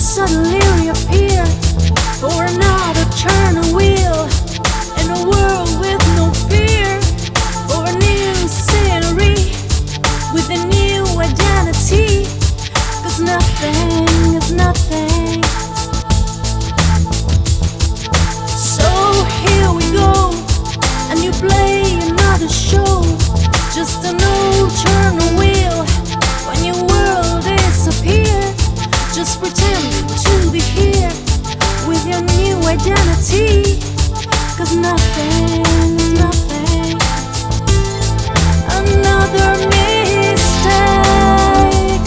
suddenly reappear for another turn of wheel in a world with no fear, for a new scenery with a new identity. 'Cause nothing is nothing. So here we go, and you play another show, just an old turn of wheel when your world disappears. Just pretend to be here with your new identity. 'Cause nothing is nothing. Another mistake,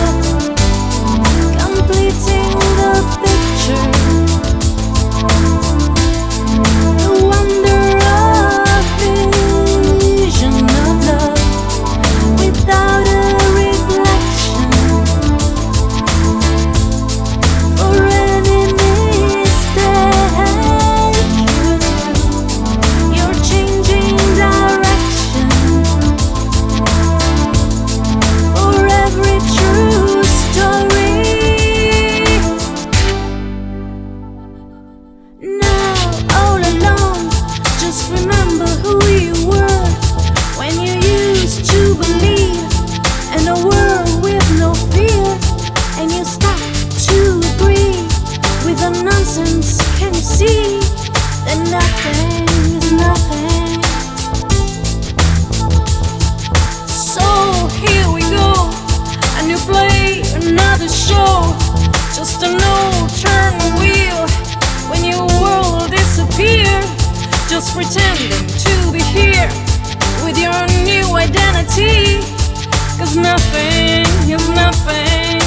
completing the picture. The wonder of vision of love without a reflection. For any mistake you do, you're changing direction. For every true story, now all alone, just remember who you were when you used to believe in a world with no fear, and you stop to agree with the nonsense. Can you see that nothing is nothing? So here we go, and you play another show, just an old turn wheel when your world disappears. Just pretending to be here with your new identity. 'Cause nothing is nothing.